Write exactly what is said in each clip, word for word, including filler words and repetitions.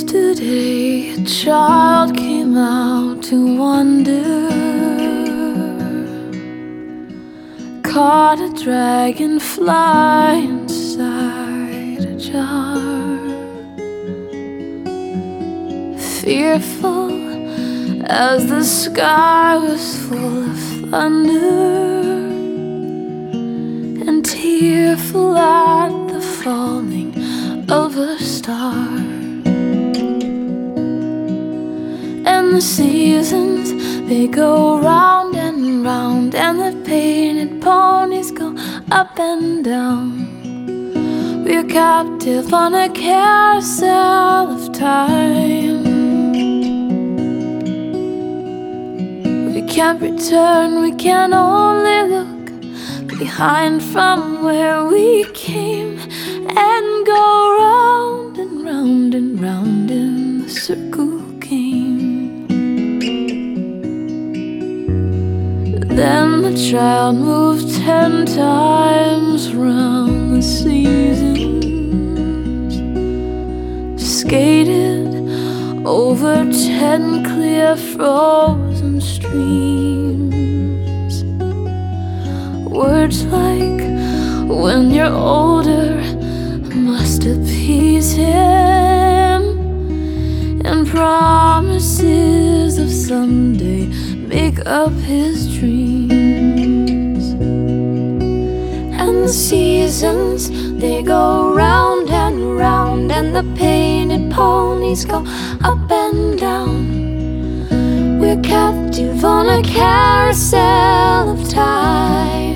Yesterday, a child came out to wander, caught a dragonfly inside a jar. Fearful as the sky was full of thunder, and tearful at the falling of a star. And the seasons, they go round and round, and the painted ponies go up and down. We're captive on a carousel of time. We can't return, we can only look behind from where we came, and go round and round and round in the circle game. Then the child moved ten times round the seasons, skated over ten clear frozen streams. Words like "when you're older" must appease him, and promises of someday make up his dreams. And the seasons, they go round and round, and the painted ponies go up and down. We're captive on a carousel of time.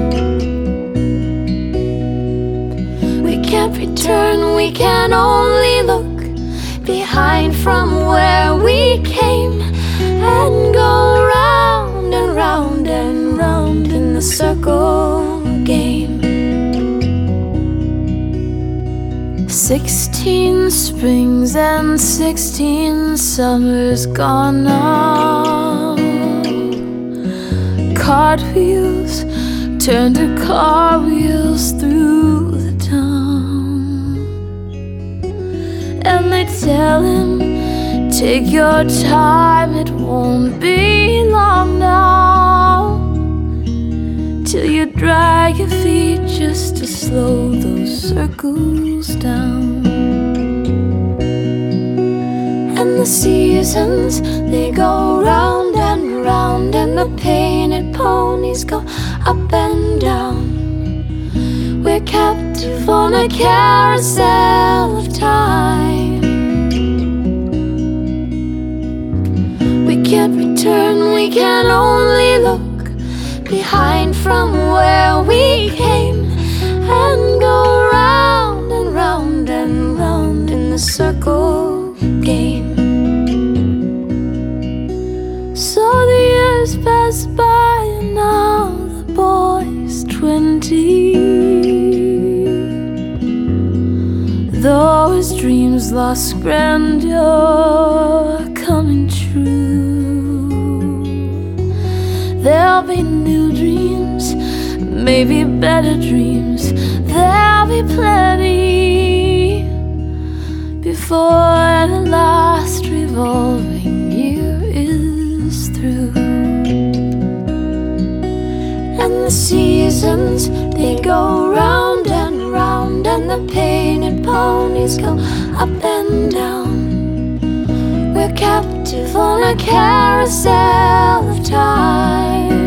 We can't return, we can only look behind from where we came, and go round and round and round in the circle game. Sixteen springs and sixteen summers gone now. Cartwheels turn to car wheels through the town, and they tell him, take your time, it won't be long now, till you drag your feet just to slow those circles down. And the seasons, they go round and round, and the painted ponies go up and down. We're captive on a carousel of time. We can't return, we can only look behind from where we came, and go round and round and round in the circle game. So the years pass by, and now the boy's twenty, though his dreams lost grandeur are coming true. There'll be new dreams, maybe better dreams, there'll be plenty, before the last revolving year is through. And the seasons, they go round and round, and the painted ponies go up and down. We're captive on a carousel of time.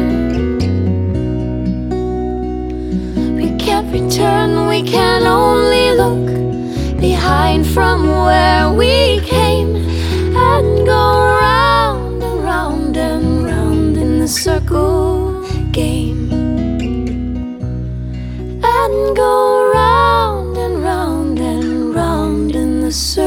We can't return, we can only look behind from where we came, and go round and round and round in the circle game. And go round and round and round in the circle.